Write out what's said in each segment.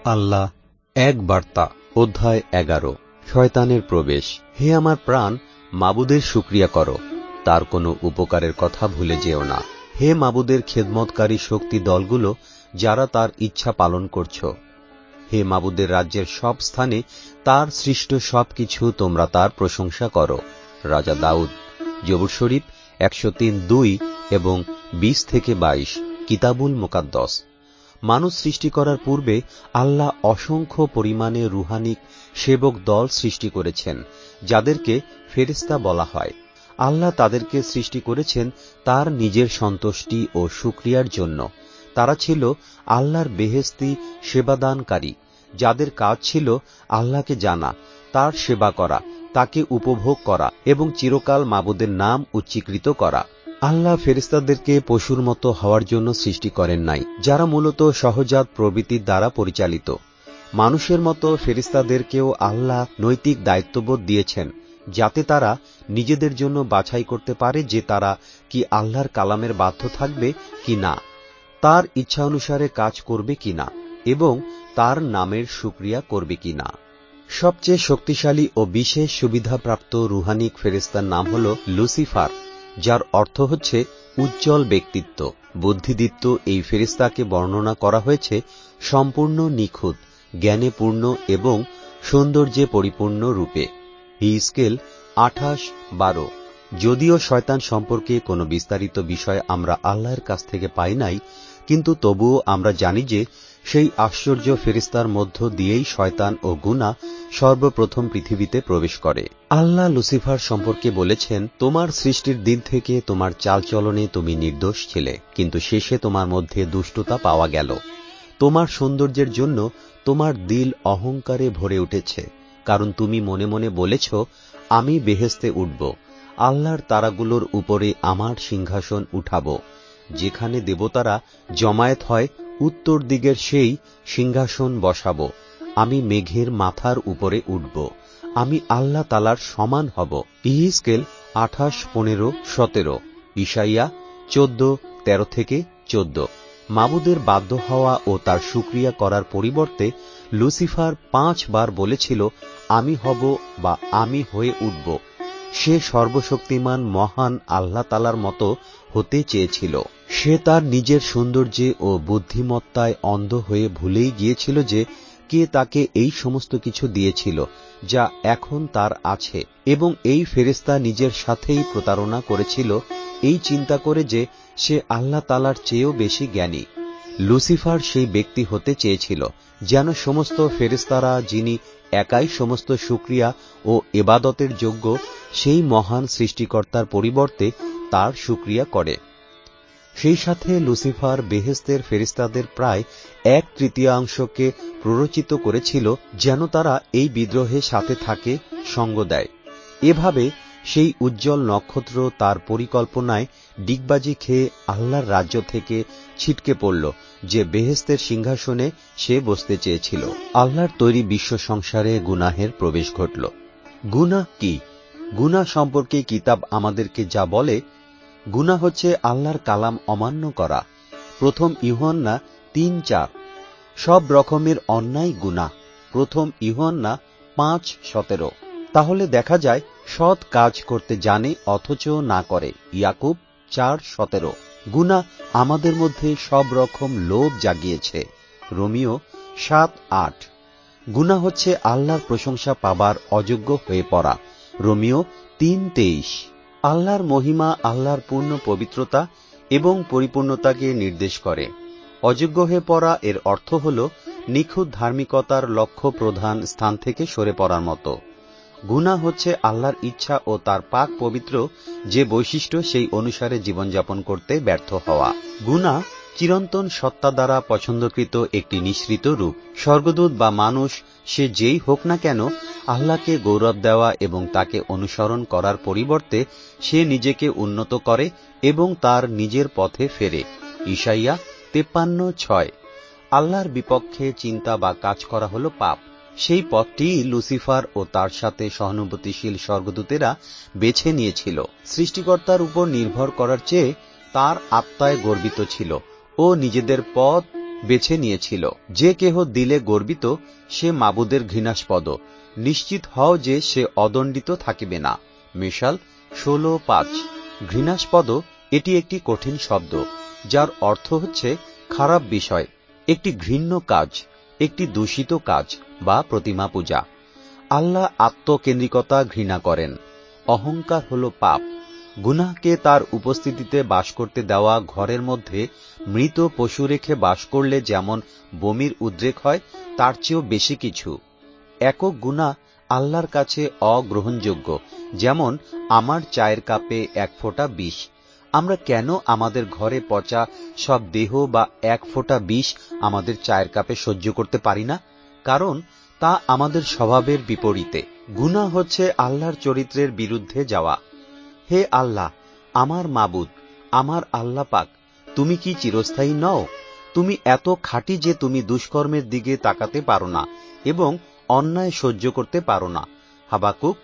আল্লাহ এক বার্তা অধ্যায় 11 শয়তানের প্রবেশ। হে আমার প্রাণ, মাবুদের শুকরিয়া করো, তার কোনো উপকারের কথা ভুলে যেও না। হে মাবুদের খেদমতকারী শক্তি দলগুলো, যারা তার ইচ্ছা পালন করছ। হে মাবুদের রাজ্যের সব স্থানে তার সৃষ্ট সবকিছু তোমরা তার প্রশংসা করো। রাজা দাউদ, জবুর শরীফ 103:2 এবং 20-22, কিতাবুল মুকাদ্দাস। মানুষ সৃষ্টি করার পূর্বে আল্লাহ অসংখ্য পরিমাণে রুহানিক সেবক দল সৃষ্টি করেছেন, যাদেরকে ফেরেশতা বলা হয়। আল্লাহ তাদেরকে সৃষ্টি করেছেন তার নিজের সন্তুষ্টি ও শুকরিয়ার জন্য। তারা ছিল আল্লাহর বেহেশতি সেবাদানকারী, যাদের কাজ ছিল আল্লাহকে জানা, তার সেবা করা, তাকে উপভোগ করা এবং চিরকাল মাবুদের নাম উচ্চীকৃত করা। আল্লাহ ফেরেশতাদেরকে পশুর মতো হওয়ার জন্য সৃষ্টি করেন নাই, যারা মূলত সহজাত প্রবৃত্তির দ্বারা পরিচালিত। মানুষের মতো ফেরেশতাদেরকেও আল্লাহ নৈতিক দায়িত্ববোধ দিয়েছেন, যাতে তারা নিজেদের জন্য বাছাই করতে পারে যে তারা কি আল্লাহর কালামের বাধ্য থাকবে কি না, তার ইচ্ছা অনুসারে কাজ করবে কিনা এবং তার নামের শুকরিয়া করবে কিনা। সবচেয়ে শক্তিশালী ও বিশেষ সুবিধাপ্রাপ্ত রুহানিক ফেরেশতার নাম হল লুসিফার, যার অর্থ হচ্ছে উজ্জ্বল ব্যক্তিত্ব। বুদ্ধিদীপ্ত এই ফেরেশতাকে বর্ণনা করা হয়েছে সম্পূর্ণ নিখুঁত, জ্ঞানে পূর্ণ এবং সৌন্দর্যে পরিপূর্ণ রূপে। হিজকেল 28:12। যদিও শয়তান সম্পর্কে কোনো বিস্তারিত বিষয় আমরা আল্লাহর কাছ থেকে পাই নাই, কিন্তু তবুও আমরা জানি যে সেই আশ্চর্য ফেরেশতার মধ্য দিয়েই শয়তান ও গুনাহ সর্বপ্রথম পৃথিবীতে প্রবেশ করে। আল্লাহ লুসিফার সম্পর্কে বলেছেন, তোমার সৃষ্টির দিন থেকে তোমার চালচলনে তুমি নির্দোষ ছিলে, কিন্তু শেষে তোমার মধ্যে দুষ্টতা পাওয়া গেল। তোমার সৌন্দর্যের জন্য তোমার দিল অহংকারে ভরে উঠেছে, কারণ তুমি মনে মনে বলেছ, আমি বেহেশতে উঠব, আল্লাহর তারাগুলোর উপরে আমার সিংহাসন উঠাব। যেখানে দেবতারা জমায়েত হয় উত্তর দিকের সেই সিংহাসন বসাব। আমি মেঘের মাথার উপরে উঠব, আমি আল্লাহ তালার সমান হব। ইহিজকেল 28:15-17, ইশাইয়া 14:13-14। মাবুদের বাধ্য হওয়া ও তার শুকরিয়া করার পরিবর্তে লুসিফার 5 বার বলেছিল, আমি হব বা আমি হয়ে উঠব। সে সর্বশক্তিমান মহান আল্লাহ তালার মতো হতে চেয়েছিল। সে তার নিজের সৌন্দর্যে ও বুদ্ধিমত্তায় অন্ধ হয়ে ভুলেই গিয়েছিল যে কে তাকে এই সমস্ত কিছু দিয়েছিল যা এখন তার আছে, এবং এই ফেরেশতা নিজের সাথেই প্রতারণা করেছিল এই চিন্তা করে যে সে আল্লাহ তালার চেয়েও বেশি জ্ঞানী। লুসিফার সেই ব্যক্তি হতে চেয়েছিল যেন সমস্ত ফেরেশতারা, যিনি একাই সমস্ত শুকরিয়া ও ইবাদতের যোগ্য, সেই মহান সৃষ্টিকর্তার পরিবর্তে তার শুকরিয়া করে। সেই সাথে লুসিফার বেহেশতের ফেরেশতাদের প্রায় 1/3 প্ররোচিত করেছিল যেন তারা এই বিদ্রোহে সাথে থাকে, সঙ্গ দেয়। এভাবে সেই উজ্জ্বল নক্ষত্র তার পরিকল্পনায় ডিগবাজি খেয়ে আল্লাহর রাজ্য থেকে ছিটকে পড়ল, যে বেহেশতের সিংহাসনে সে বসতে চেয়েছিল। আল্লাহর তৈরি বিশ্ব সংসারে গুনাহের প্রবেশ ঘটল। গুনাহ কি? গুনাহ সম্পর্কে কিতাব আমাদেরকে যা বলে, গুনাহ হচ্ছে আল্লাহর কালাম অমান্য করা। প্রথম ইউহান্না 3:4। সব রকমের অন্যায় গুনাহ। প্রথম ইউহান্না 5:17। তাহলে দেখা যায় সৎ কাজ করতে জানে অথচ না করে। ইয়াকুব 4:17। গুনাহ আমাদের মধ্যে সব রকম লোভ জাগিয়েছে। রোমিও 7:8। গুনাহ হচ্ছে আল্লাহর প্রশংসা পাবার অযোগ্য হয়ে পড়া। রোমিও 3:23। আল্লাহর মহিমা আল্লাহর পূর্ণ পবিত্রতা এবং পরিপূর্ণতাকে নির্দেশ করে। অযোগ্য হয়ে পড়া এর অর্থ হল নিখুঁত ধার্মিকতার লক্ষ্য প্রধান স্থান থেকে সরে পড়ার মতো। গুনাহ হচ্ছে আল্লাহর ইচ্ছা ও তার পাক পবিত্র যে বৈশিষ্ট্য, সেই অনুসারে জীবনযাপন করতে ব্যর্থ হওয়া। গুনাহ চিরন্তন সত্তা দ্বারা পছন্দকৃত একটি নিঃসৃত রূপ। স্বর্গদূত বা মানুষ, সে যেই হোক না কেন, আল্লাহকে গৌরব দেওয়া এবং তাকে অনুসরণ করার পরিবর্তে সে নিজেকে উন্নত করে এবং তার নিজের পথে ফেরে। ইশাইয়া 53:6। আল্লাহর বিপক্ষে চিন্তা বা কাজ করা হল পাপ। সেই পথটি লুসিফার ও তার সাথে সহানুভূতিশীল স্বর্গদূতেরা বেছে নিয়েছিল। সৃষ্টিকর্তার উপর নির্ভর করার চেয়ে তার আত্মায় গর্বিত ছিল ও নিজেদের পথ বেছে নিয়েছিল। যে কেহ দিলে গর্বিত সে মাবুদের ঘৃণাস্পদ, নিশ্চিত হও যে সে অদণ্ডিত থাকিবে না। মিশাল 16:5। ঘৃণাস্পদ এটি একটি কঠিন শব্দ, যার অর্থ হচ্ছে খারাপ বিষয়, একটি ঘৃণ্য কাজ, একটি দূষিত কাজ বা প্রতিমা পূজা। আল্লাহ আত্মকেন্দ্রিকতা ঘৃণা করেন। অহংকার হল পাপ। গুনাহকে তার উপস্থিতিতে বাস করতে দেওয়া ঘরের মধ্যে মৃত পশু রেখে বাস করলে যেমন বমির উদ্রেক হয়, তার চেয়েও বেশি কিছু। একক গুনাহ আল্লাহর কাছে অগ্রহণযোগ্য, যেমন আমার চায়ের কাপে 1 ফোঁটা বিষ। আমরা কেন আমাদের ঘরে পচা সব দেহ বা 1 ফোঁটা বিষ আমাদের চায়ের কাপে সহ্য করতে পারি না? কারণ তা আমাদের স্বভাবের বিপরীতে। গুনাহ হচ্ছে আল্লাহর চরিত্রের বিরুদ্ধে যাওয়া। হে আল্লাহ, আমার মাবুদ, আমার আল্লাহ পাক, তুমি কি চিরস্থায়ী নও? তুমি এত খাঁটি যে তুমি দুষ্কর্মের দিকে তাকাতে পারো না এবং অন্যায় সহ্য করতে পারো না। হাবাকুক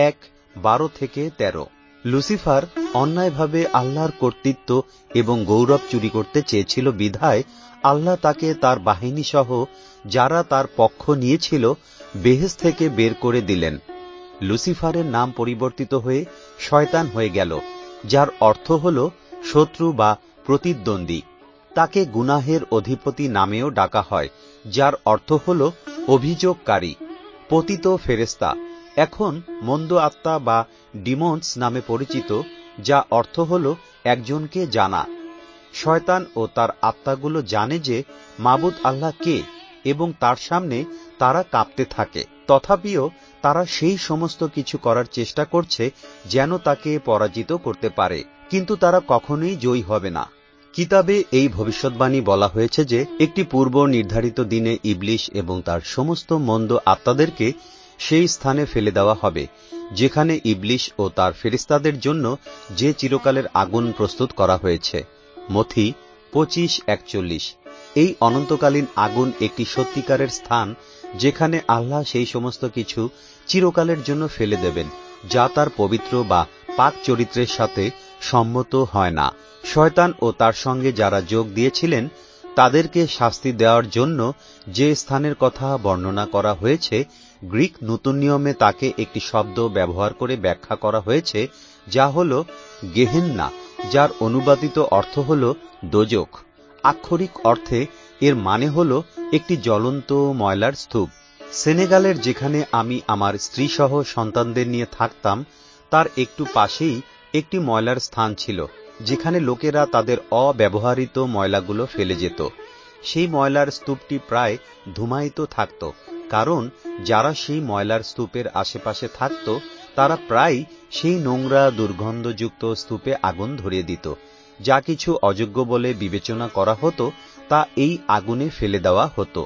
1:12-13। লুসিফার অন্যায়ভাবে আল্লাহর কর্তৃত্ব এবং গৌরব চুরি করতে চেয়েছিল বিধায় আল্লাহ তাকে তার বাহিনী সহ যারা তার পক্ষ নিয়েছিল বেহেশত থেকে বের করে দিলেন। লুসিফারের নাম পরিবর্তিত হয়ে শয়তান হয়ে গেল, যার অর্থ হল শত্রু বা প্রতিদ্বন্দ্বী। তাকে গুনাহের অধিপতি নামেও ডাকা হয়, যার অর্থ হল অভিযোগকারী। পতিত ফেরেশতা এখন মন্দ আত্মা বা ডিমন্স নামে পরিচিত, যা অর্থ হল একজনকে জানা। শয়তান ও তার আত্মাগুলো জানে যে মাবুদ আল্লাহ কে এবং তার সামনে তারা কাঁপতে থাকে। তথাপিও তারা সেই সমস্ত কিছু করার চেষ্টা করছে যেন তাকে পরাজিত করতে পারে, কিন্তু তারা কখনোই জয়ী হবে না। কিতাবে এই ভবিষ্যৎবাণী বলা হয়েছে যে একটি পূর্ব নির্ধারিত দিনে ইবলিশ এবং তার সমস্ত মন্দ আত্মাদেরকে সেই স্থানে ফেলে দেওয়া হবে যেখানে ইবলিশ ও তার ফেরেশতাদের জন্য যে চিরকালের আগুন প্রস্তুত করা হয়েছে। মথি 25:41। এই অনন্তকালীন আগুন একটি সত্যিকারের স্থান যেখানে আল্লাহ সেই সমস্ত কিছু চিরকালের জন্য ফেলে দেবেন যা তার পবিত্র বা পাক চরিত্রের সাথে সম্মত হয় না। শয়তান ও তার সঙ্গে যারা যোগ দিয়েছিলেন তাদেরকে শাস্তি দেওয়ার জন্য যে স্থানের কথা বর্ণনা করা হয়েছে, গ্রিক নতুন নিয়মে তাকে একটি শব্দ ব্যবহার করে ব্যাখ্যা করা হয়েছে যা হল গেহেন্না, যার অনুবাদিত অর্থ হল দোজখ। আক্ষরিক অর্থে এর মানে হল একটি জ্বলন্ত ময়লার স্তূপ। সেনেগালের যেখানে আমি আমার স্ত্রীসহ সন্তানদের নিয়ে থাকতাম তার একটু পাশেই একটি ময়লার স্থান ছিল যেখানে লোকেরা তাদের অব্যবহৃত ময়লাগুলো ফেলে যেত। সেই ময়লার স্তূপটি প্রায় ধূমায়িত থাকত, কারণ যারা সেই ময়লার স্তূপের আশেপাশে থাকত তারা প্রায় সেই নোংরা দুর্গন্ধযুক্ত স্তূপে আগুন ধরিয়ে দিত। যা কিছু অযোগ্য বলে বিবেচনা করা হতো তা এই আগুনে ফেলে দেওয়া হতো।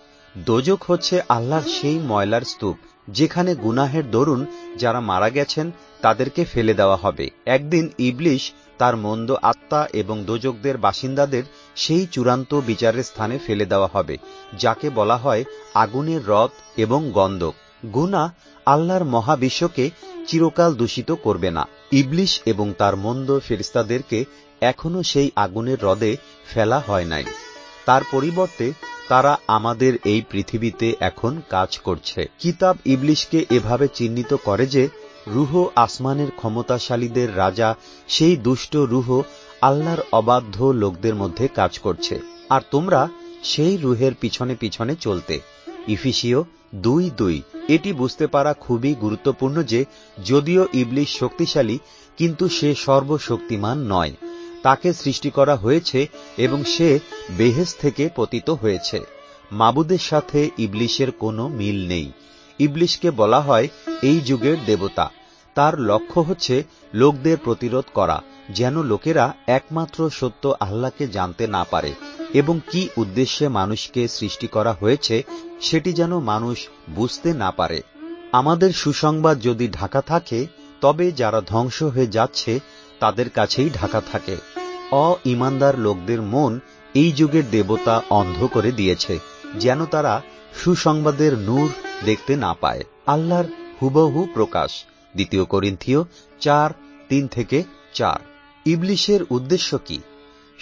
দোজখ হচ্ছে আল্লাহর সেই ময়লার স্তূপ যেখানে গুনাহের দরুন যারা মারা গেছেন তাদেরকে ফেলে দেওয়া হবে। একদিন ইবলিশ তার মন্দ আত্মা এবং দোজখদের বাসিন্দাদের সেই চূড়ান্ত বিচারের স্থানে ফেলে দেওয়া হবে যাকে বলা হয় আগুনের হ্রদ এবং গন্ধক। গুনাহ আল্লাহর মহাবিশ্বকে চিরকাল দূষিত করবে না। ইবলিশ এবং তার মন্দ ফেরেশতাদেরকে এখনো সেই আগুনের হ্রদে ফেলা হয় নাই। তার পরিবর্তে তারা আমাদের এই পৃথিবীতে এখন কাজ করছে। কিতাব ইবলিশকে এভাবে চিহ্নিত করে যে রূহ আসমানের ক্ষমতাশালীদের রাজা, সেই দুষ্ট রূহ আল্লাহর অবাধ্য লোকদের মধ্যে কাজ করছে, আর তোমরা সেই রূহের পিছনে পিছনে চলতে। ইফিসীয় 2:2। এটি বুঝতে পারা খুবই গুরুত্বপূর্ণ যে যদিও ইবলিশ শক্তিশালী, কিন্তু সে সর্বশক্তিমান নয়। তাকে সৃষ্টি করা হয়েছে এবং সে বেহেশত থেকে পতিত হয়েছে। মাবুদের সাথে ইবলিশের কোনো মিল নেই। ইবলিশকে বলা হয় এই যুগের দেবতা। তার লক্ষ্য হচ্ছে লোকদের প্রতিরোধ করা, যেন লোকেরা একমাত্র সত্য আল্লাহকে জানতে না পারে এবং কি উদ্দেশ্যে মানুষকে সৃষ্টি করা হয়েছে সেটি যেন মানুষ বুঝতে না পারে। আমাদের সুসংবাদ যদি ঢাকা থাকে, তবে যারা ধ্বংস হয়ে যাচ্ছে তাদের কাছেই ঢাকা থাকে। অঈমানদার লোকদের মন এই যুগের দেবতা অন্ধ করে দিয়েছে, যেন তারা সুসংবাদের নূর দেখতে না পায়। আল্লাহর হুবহু প্রকাশ। 2 করিন্থীয় 4:3-4। ইবলিশের উদ্দেশ্য কি?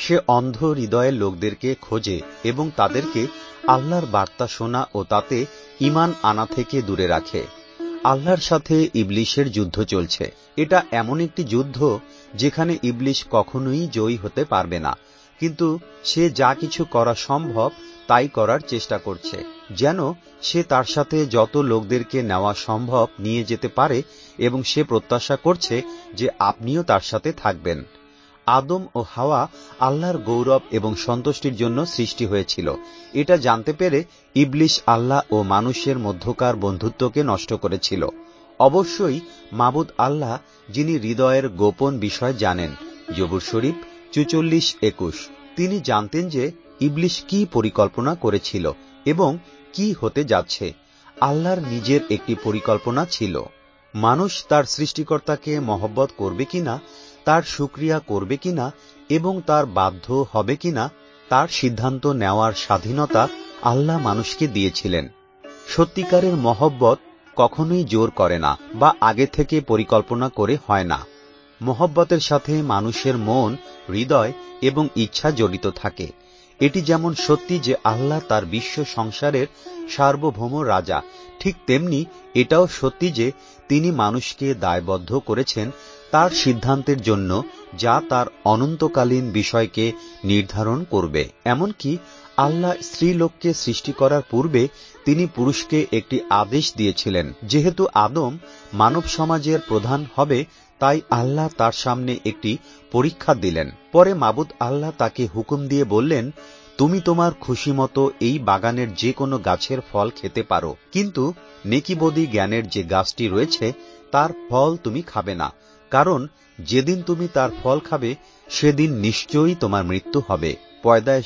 সে অন্ধ হৃদয়ের লোকদেরকে খোঁজে এবং তাদেরকে আল্লাহর বার্তা শোনা ও তাতে ঈমান আনা থেকে দূরে রাখে। আল্লাহর সাথে ইবলিশের যুদ্ধ চলছে। এটা এমন একটি যুদ্ধ যেখানে ইবলিশ কখনোই জয়ী হতে পারবে না, কিন্তু সে যা কিছু করা সম্ভব তাই করার চেষ্টা করছে, যেন সে তার সাথে যত লোকদেরকে নেওয়া সম্ভব নিয়ে যেতে পারে, এবং সে প্রত্যাশা করছে যে আপনিও তার সাথে থাকবেন। আদম ও হাওয়া আল্লাহর গৌরব এবং সন্তুষ্টির জন্য সৃষ্টি হয়েছিল। এটা জানতে পেরে ইবলিশ আল্লাহ ও মানুষের মধ্যকার বন্ধুত্বকে নষ্ট করেছিল। অবশ্যই মাবুদ আল্লাহ, যিনি হৃদয়ের গোপন বিষয় জানেন। জবুর শরীফ 44:21। তিনি জানতেন যে ইবলিশ কি পরিকল্পনা করেছিল এবং কি হতে যাচ্ছে। আল্লাহর নিজের একটি পরিকল্পনা ছিল। মানুষ তার সৃষ্টিকর্তাকে মহব্বত করবে কিনা, তার শুকরিয়া করবে কিনা এবং তার বাধ্য হবে কিনা, তার সিদ্ধান্ত নেওয়ার স্বাধীনতা আল্লাহ মানুষকে দিয়েছিলেন। সত্যিকারের মহব্বত কখনোই জোর করে না বা আগে থেকে পরিকল্পনা করে হয় না। মহব্বতের সাথে মানুষের মন, হৃদয় এবং ইচ্ছা জড়িত থাকে। এটি যেমন সত্যি যে আল্লাহ তার বিশ্ব সংসারের সার্বভৌম রাজা, ঠিক তেমনি এটাও সত্যি যে তিনি মানুষকে দায়বদ্ধ করেছেন তার সিদ্ধান্তের জন্য, যা তার অনন্তকালীন বিষয়কে নির্ধারণ করবে। এমনকি আল্লাহ স্ত্রীলোককে সৃষ্টি করার পূর্বে তিনি পুরুষকে একটি আদেশ দিয়েছিলেন। যেহেতু আদম মানব সমাজের প্রধান হবে, তাই আল্লাহ তার সামনে একটি পরীক্ষা দিলেন। পরে মাবুদ আল্লাহ তাকে হুকুম দিয়ে বললেন, তুমি তোমার খুশি মতো এই বাগানের যে কোনো গাছের ফল খেতে পারো, কিন্তু নেকিবদী জ্ঞানের যে গাছটি রয়েছে তার ফল তুমি খাবে না, কারণ যেদিন তুমি তার ফল খাবে সেদিন নিশ্চয়ই তোমার মৃত্যু হবে। পয়দায়েশ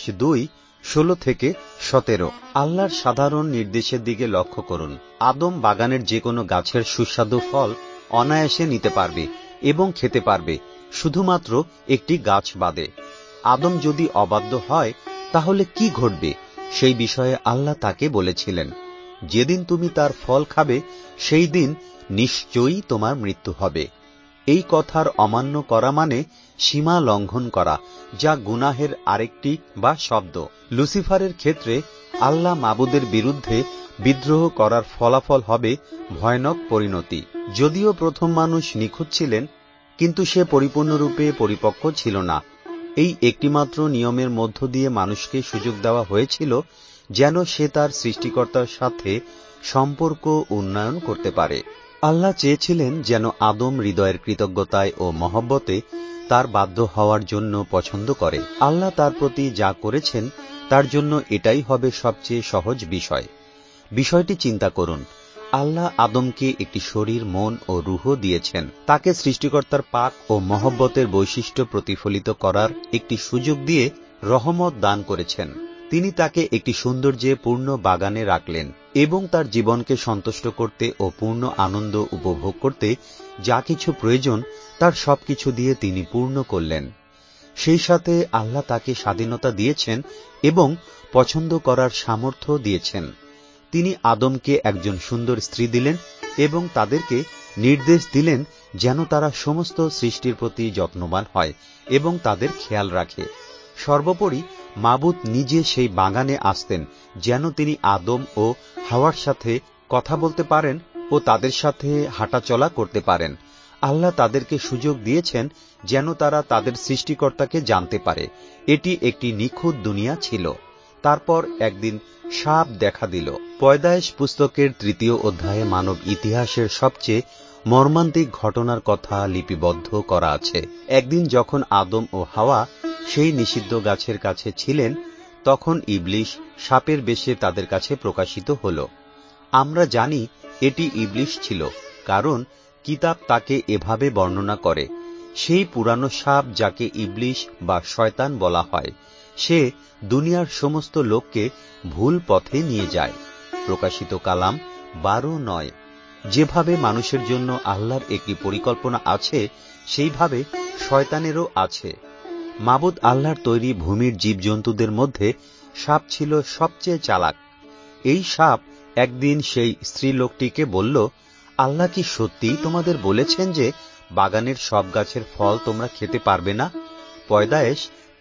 2:16-17। আল্লাহর সাধারণ নির্দেশের দিকে লক্ষ্য করুন। আদম বাগানের যে কোনো গাছের সুস্বাদু ফল অনায়াসে নিতে পারবে এবং খেতে পারবে, শুধুমাত্র একটি গাছ বাদে। আদম যদি অবাধ্য হয় তাহলে কি ঘটবে সেই বিষয়ে আল্লাহ তাকে বলেছিলেন, যেদিন তুমি তার ফল খাবে সেই দিন নিশ্চয়ই তোমার মৃত্যু হবে। এই কথার অমান্য করা মানে সীমা লঙ্ঘন করা, যা গুনাহের আরেকটি বা শব্দ। লুসিফারের ক্ষেত্রে আল্লাহ মাবুদের বিরুদ্ধে বিদ্রোহ করার ফলাফল হবে ভয়ানক পরিণতি। যদিও প্রথম মানুষ নিখুঁত ছিলেন, কিন্তু সে পরিপূর্ণরূপে পরিপক্ক ছিল না। এই একটিমাত্র নিয়মের মধ্য দিয়ে মানুষকে সুযোগ দেওয়া হয়েছিল যেন সে তার সৃষ্টিকর্তার সাথে সম্পর্ক উন্নয়ন করতে পারে। আল্লাহ চেয়েছিলেন যেন আদম হৃদয়ের কৃতজ্ঞতায় ও মহব্বতে তার বাধ্য হওয়ার জন্য পছন্দ করে। আল্লাহ তার প্রতি যা করেছেন তার জন্য এটাই হবে সবচেয়ে সহজ বিষয়। বিষয়টি চিন্তা করুন। আল্লাহ আদমকে একটি শরীর, মন ও রুহ দিয়েছেন। তাকে সৃষ্টিকর্তার পাক ও মহব্বতের বৈশিষ্ট্য প্রতিফলিত করার একটি সুযোগ দিয়ে রহমত দান করেছেন। তিনি তাকে একটি সৌন্দর্যে পূর্ণ বাগানে রাখলেন এবং তার জীবনকে সন্তুষ্ট করতে ও পূর্ণ আনন্দ উপভোগ করতে যা কিছু প্রয়োজন তার সবকিছু দিয়ে তিনি পূর্ণ করলেন। সেই সাথে আল্লাহ তাকে স্বাধীনতা দিয়েছেন এবং পছন্দ করার সামর্থ্য দিয়েছেন। তিনি আদমকে একজন সুন্দর স্ত্রী দিলেন এবং তাদেরকে নির্দেশ দিলেন যেন তারা সমস্ত সৃষ্টির প্রতি যত্নবান হয় এবং তাদের খেয়াল রাখে। সর্বোপরি মাবুদ নিজে সেই বাগানে আসতেন যেন তিনি আদম ও হাওয়ার সাথে কথা বলতে পারেন ও তাদের সাথে হাঁটাচলা করতে পারেন। আল্লাহ তাদেরকে সুযোগ দিয়েছেন যেন তারা তাদের সৃষ্টিকর্তাকে জানতে পারে। এটি একটি নিখুঁত দুনিয়া ছিল। তারপর একদিন সাপ দেখা দিল। পয়দায়েশ পুস্তকের 3য় অধ্যায়ে মানব ইতিহাসের সবচেয়ে মর্মান্তিক ঘটনার কথা লিপিবদ্ধ করা আছে। একদিন যখন আদম ও হাওয়া সেই নিষিদ্ধ গাছের কাছে ছিলেন, তখন ইবলিশ সাপের বেশে তাদের কাছে প্রকাশিত হল। আমরা জানি এটি ইবলিশ ছিল, কারণ কিতাব তাকে এভাবে বর্ণনা করে। সেই পুরানো সাপ যাকে ইবলিশ বা শয়তান বলা হয়, সে দুনিয়ার সমস্ত লোককে ভুল পথে নিয়ে যায়। প্রকাশিত কালাম 12:9। যেভাবে মানুষের জন্য আল্লাহর একটি পরিকল্পনা আছে, সেইভাবে শয়তানেরও আছে। মাবুদ আল্লাহর তৈরি ভূমির জীবজন্তুদের মধ্যে সাপ ছিল সবচেয়ে চালাক। এই সাপ একদিন সেই স্ত্রীলোকটিকে বলল, আল্লাহ কি সত্যি তোমাদের বলেছেন যে বাগানের সব গাছের ফল তোমরা খেতে পারবে না? পয়দায়েশ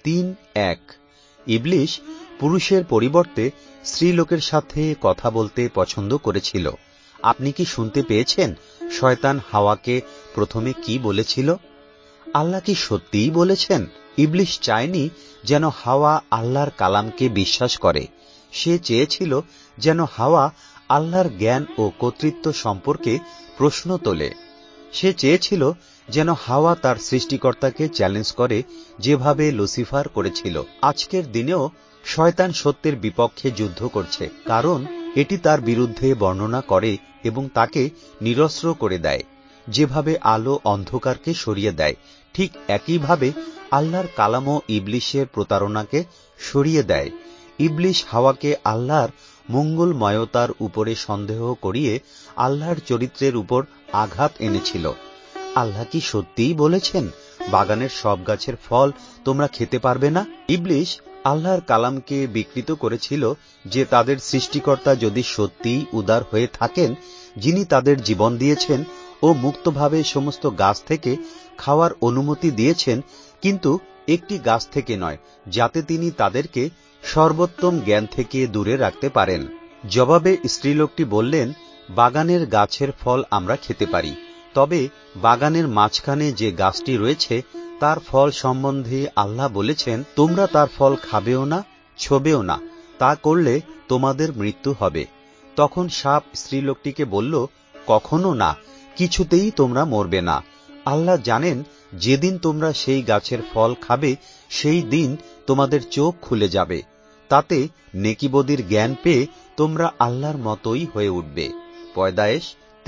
3:1। ইবলিশ পুরুষের পরিবর্তে স্ত্রীলোকের সাথে কথা বলতে পছন্দ করেছিল। আপনি কি শুনতে পেয়েছেন শয়তান হাওয়াকে প্রথমে কি বলেছিল? আল্লাহ কি সত্যিই বলেছেন? ইবলিশ চায়নি যেন হাওয়া আল্লাহর কালামকে বিশ্বাস করে। সে চেয়েছিল যেন হাওয়া আল্লাহর জ্ঞান ও কর্তৃত্ব সম্পর্কে প্রশ্ন তোলে। সে চেয়েছিল যেন হাওয়া তার সৃষ্টিকর্তাকে চ্যালেঞ্জ করে, যেভাবে লুসিফার করেছিল। আজকের দিনেও শয়তান সত্যের বিপক্ষে যুদ্ধ করছে, কারণ এটি তার বিরুদ্ধে বর্ণনা করে এবং তাকে নিরস্ত্র করে দেয়। যেভাবে আলো অন্ধকারকে সরিয়ে দেয়, ঠিক একইভাবে আল্লাহর কালামও ইবলিশের প্রতারণাকে সরিয়ে দেয়। ইবলিশ হাওয়াকে আল্লাহর মঙ্গলময়তার উপরে সন্দেহ করিয়ে আল্লাহর চরিত্রের উপর আঘাত এনেছিল। আল্লাহ কি সত্যিই বলেছেন বাগানের সব গাছের ফল তোমরা খেতে পারবে না? ইবলিশ আল্লাহর কালামকে বিকৃত করেছিল যে তাদের সৃষ্টিকর্তা যদি সত্যিই উদার হয়ে থাকেন, যিনি তাদের জীবন দিয়েছেন ও মুক্তভাবে সমস্ত গাছ থেকে খাওয়ার অনুমতি দিয়েছেন, কিন্তু একটি গাছ থেকে নয়, যাতে তিনি তাদেরকে সর্বোত্তম জ্ঞান থেকে দূরে রাখতে পারেন। জবাবে স্ত্রীলোকটি বললেন, বাগানের গাছের ফল আমরা খেতে পারি, তবে বাগানের মাঝখানে যে গাছটি রয়েছে তার ফল সম্বন্ধে আল্লাহ বলেছেন, তোমরা তার ফল খাবেও না, ছোবেও না, তা করলে তোমাদের মৃত্যু হবে। তখন সাপ স্ত্রীলোকটিকে বলল, কখনো না, কিছুতেই তোমরা মরবে না। আল্লাহ জানেন যেদিন তোমরা সেই গাছের ফল খাবে সেই দিন তোমাদের চোখ খুলে যাবে, তাতে নেকিবদির জ্ঞান পেয়ে তোমরা আল্লাহর মতোই হয়ে উঠবে। পয়দায়েশ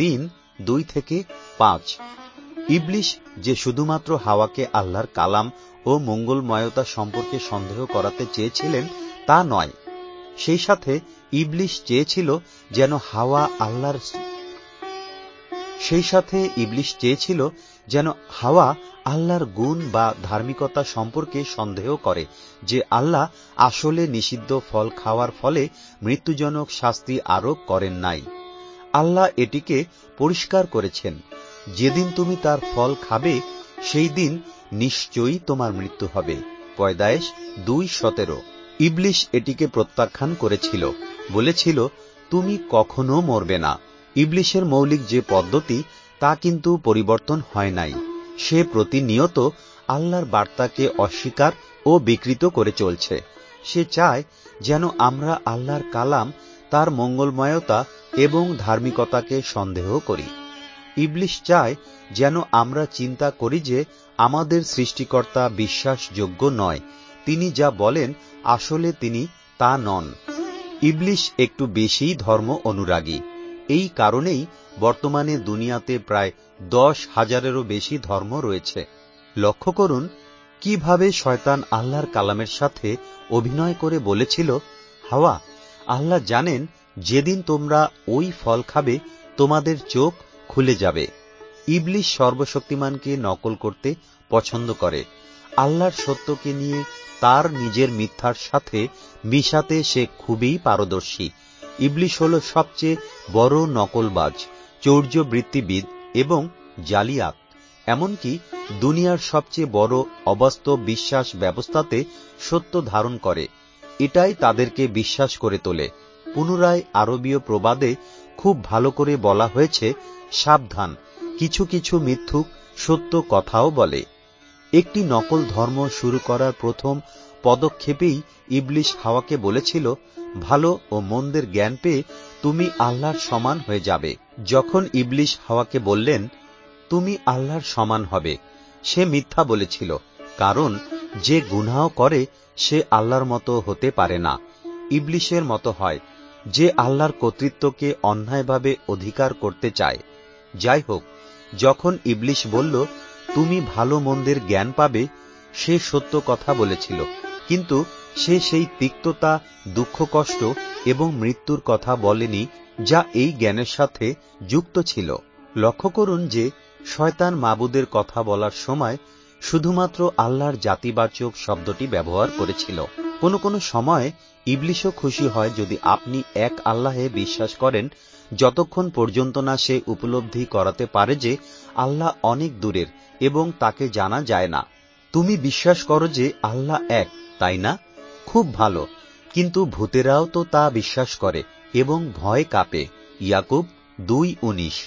3:2-5। ইবলিশ যে শুধুমাত্র হাওয়াকে আল্লাহর কালাম ও মঙ্গলময়তা সম্পর্কে সন্দেহ করাতে চেয়েছিলেন তা নয়, সেই সাথে ইবলিশ চেয়েছিল যেন হাওয়া আল্লাহর গুণ বা ধার্মিকতা সম্পর্কে সন্দেহ করে, যে আল্লাহ আসলে নিষিদ্ধ ফল খাওয়ার ফলে মৃত্যুজনক শাস্তি আরোপ করেন নাই। আল্লাহ এটিকে পরিষ্কার করেছেন, যেদিন তুমি তার ফল খাবে সেই দিন নিশ্চয়ই তোমার মৃত্যু হবে। পয়দায়েশ 2:17। ইবলিশ এটিকে প্রত্যাখ্যান করেছিল, বলেছিল, তুমি কখনো মরবে না। ইবলিশের মৌলিক যে পদ্ধতি তা কিন্তু পরিবর্তন হয় নাই। সে প্রতিনিয়ত আল্লাহর বার্তাকে অস্বীকার ও বিকৃত করে চলছে। সে চায় যেন আমরা আল্লাহর কালাম, তার মঙ্গলময়তা এবং ধার্মিকতাকে সন্দেহ করি। ইবলিশ চায় যেন আমরা চিন্তা করি যে আমাদের সৃষ্টিকর্তা বিশ্বাসযোগ্য নয়, তিনি যা বলেন আসলে তিনি তা নন। ইবলিশ একটু বেশিই ধর্ম অনুরাগী। এই কারণেই বর্তমানে দুনিয়াতে প্রায় 10,000-এরও বেশি ধর্ম রয়েছে। লক্ষ্য করুন কিভাবে শয়তান আল্লাহর কালামের সাথে অভিনয় করে বলেছিল, হাওয়া, আল্লাহ জানেন যেদিন তোমরা ওই ফল খাবে তোমাদের চোখ খুলে যাবে। ইবলিশ সর্বশক্তিমানকে নকল করতে পছন্দ করে। আল্লাহর সত্যকে নিয়ে তার নিজের মিথ্যার সাথে মিশাতে সে খুবই পারদর্শী। ইবলিশ হল সবচেয়ে বড় নকলবাজ, চৌর্যবৃত্তিবিদ এবং জালিয়াত। এমনকি দুনিয়ার সবচেয়ে বড় অবাস্তব বিশ্বাস ব্যবস্থাতে সত্য ধারণ করে, এটাই তাদেরকে বিশ্বাস করে তোলে। পুনরায় আরবীয় প্রবাদে খুব ভালো করে বলা হয়েছে, সাবধান, কিছু কিছু মিথ্যুক সত্য কথাও বলে। একটি নকল ধর্ম শুরু করার প্রথম পদক্ষেপেই ইবলিশ হাওয়াকে বলেছিল, ভালো ও মন্দের জ্ঞান পেয়ে তুমি আল্লাহর সমান হয়ে যাবে। যখন ইবলিশ হাওয়াকে বললেন, তুমি আল্লাহর সমান হবে, সে মিথ্যা বলেছিল, কারণ যে গুনাহ করে সে আল্লাহর মতো হতে পারে না। ইবলিশের মতো হয়, যে আল্লাহর কর্তৃত্বকে অন্যায়ভাবে অধিকার করতে চায়। যাই হোক, যখন ইবলিশ বলল, তুমি ভালো মন্দের জ্ঞান পাবে, সে সত্য কথা বলেছিল, কিন্তু সে সেই তিক্ততা, দুঃখ, কষ্ট এবং মৃত্যুর কথা বলেনি যা এই জ্ঞানের সাথে যুক্ত ছিল। লক্ষ্য করুন যে শয়তান মাবুদের কথা বলার সময় শুধুমাত্র আল্লাহর জাতিবাচক শব্দটি ব্যবহার করেছিল। কোনো কোনো সময় ইবলিশও খুশি হয় যদি আপনি এক আল্লাহে বিশ্বাস করেন, যতক্ষণ পর্যন্ত না সে উপলব্ধি করাতে পারে যে আল্লাহ অনেক দূরের এবং তাকে জানা যায় না। তুমি বিশ্বাস করো যে আল্লাহ এক, তাই না? খুব ভালো। কিন্তু ভূতেরাও তো তা বিশ্বাস করে এবং ভয় কাঁপে। ইয়াকুব 2:19।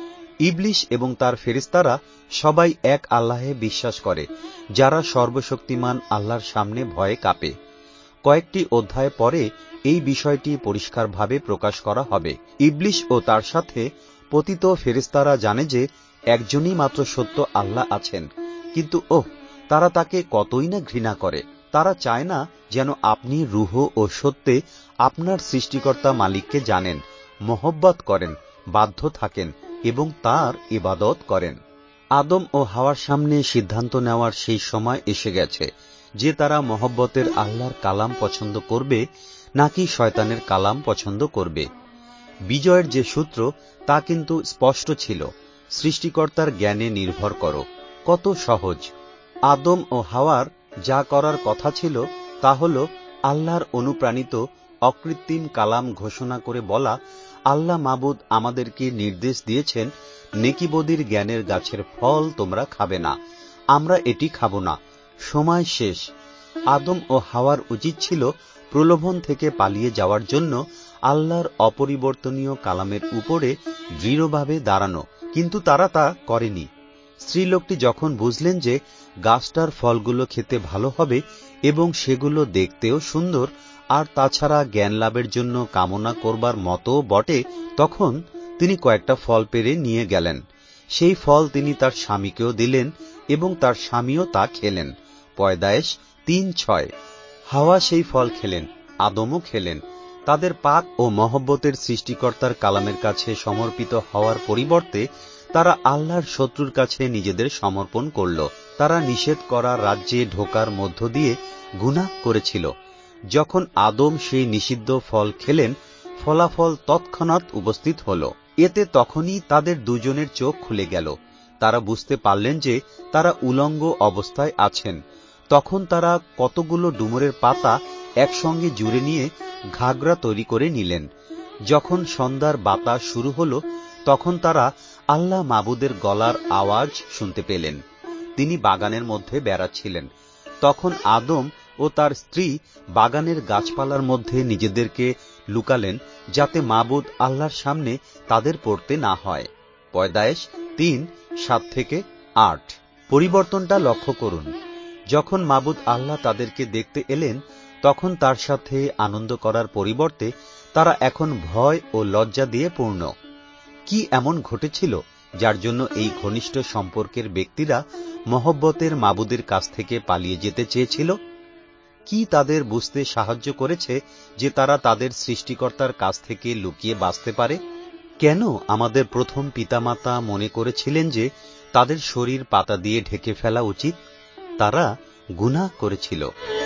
ইবলিশ এবং তার ফেরেশতারা সবাই এক আল্লাহে বিশ্বাস করে, যারা সর্বশক্তিমান আল্লাহর সামনে ভয়ে কাঁপে। কয়েকটি অধ্যায় পরে এই বিষয়টি পরিষ্কারভাবে প্রকাশ করা হবে। ইবলিশ ও তার সাথে পতিত ফেরেশতারা জানে যে একজনই মাত্র সত্য আল্লাহ আছেন, কিন্তু তারা তাকে কতই না ঘৃণা করে। তারা চায় না যেন আপনি রূহ ও সত্যে আপনার সৃষ্টিকর্তা মালিককে জানেন, মহব্বত করেন, বাধ্য থাকেন এবং তার ইবাদত করেন। আদম ও হাওয়ার সামনে সিদ্ধান্ত নেওয়ার সেই সময় এসে গেছে যে তারা মহব্বতের আল্লাহর কালাম পছন্দ করবে নাকি শয়তানের কালাম পছন্দ করবে। বিজয়ের যে সূত্র তা কিন্তু স্পষ্ট ছিল, সৃষ্টিকর্তার জ্ঞানে নির্ভর করো। কত সহজ! আদম ও হাওয়ার যা করার কথা ছিল তা হল আল্লাহর অনুপ্রাণিত অকৃত্রিম কালাম ঘোষণা করে বলা, আল্লাহ মাবুদ আমাদেরকে নির্দেশ দিয়েছেন, নেকিবদির জ্ঞানের গাছের ফল তোমরা খাবে না, আমরা এটি খাব না। সময় শেষ। আদম ও হাওয়ার উচিত ছিল প্রলোভন থেকে পালিয়ে যাওয়ার জন্য আল্লাহর অপরিবর্তনীয় কালামের উপরে দৃঢ়ভাবে দাঁড়ানো, কিন্তু তারা তা করেনি। স্ত্রীলোকটি যখন বুঝলেন যে গাছটার ফলগুলো খেতে ভালো হবে এবং সেগুলো দেখতেও সুন্দর আর তাছাড়া জ্ঞান লাভের জন্য কামনা করবার মতো বটে, তখন তিনি কয়েকটা ফল পেড়ে নিয়ে গেলেন। সেই ফল তিনি তার স্বামীকেও দিলেন এবং তার স্বামীও তা খেলেন। পয়দায়েশ 3:6। হাওয়া সেই ফল খেলেন, আদমও খেলেন। তাদের পাক ও মহব্বতের সৃষ্টিকর্তার কালামের কাছে সমর্পিত হওয়ার পরিবর্তে তারা আল্লাহর শত্রুর কাছে নিজেদের সমর্পণ করল। তারা নিষেধ করা রাজ্যে ঢোকার মধ্য দিয়ে গুনাহ করেছিল। যখন আদম সেই নিষিদ্ধ ফল খেলেন, ফলাফল তৎক্ষণাৎ উপস্থিত হল। এতে তখনই তাদের দুজনের চোখ খুলে গেল। তারা বুঝতে পারলেন যে তারা উলঙ্গ অবস্থায় আছেন। তখন তারা কতগুলো ডুমুরের পাতা একসঙ্গে জুড়ে নিয়ে ঘাগরা তৈরি করে নিলেন। যখন সন্ধ্যার বাতাস শুরু হল, তখন তারা আল্লাহ মাবুদের গলার আওয়াজ শুনতে পেলেন। তিনি বাগানের মধ্যে বেড়াচ্ছিলেন। তখন আদম ও তার স্ত্রী বাগানের গাছপালার মধ্যে নিজেদেরকে লুকালেন, যাতে মাবুদ আল্লাহর সামনে তাদের পড়তে না হয়। পয়দায়েশ 3:7-8। পরিবর্তনটা লক্ষ্য করুন। যখন মাবুদ আল্লাহ তাদেরকে দেখতে এলেন, তখন তার সাথে আনন্দ করার পরিবর্তে তারা এখন ভয় ও লজ্জা দিয়ে পূর্ণ। কি এমন ঘটেছিল যার জন্য এই ঘনিষ্ঠ সম্পর্কের ব্যক্তিরা মহব্বতের মাবুদের কাছ থেকে পালিয়ে যেতে চেয়েছিল? কি তাদের বুঝতে সাহায্য করেছে যে তারা তাদের সৃষ্টিকর্তার কাছ থেকে লুকিয়ে বাঁচতে পারে? কেন আমাদের প্রথম পিতামাতা মনে করেছিলেন যে তাদের শরীর পাতা দিয়ে ঢেকে ফেলা উচিত? তারা গুনাহ করেছিল।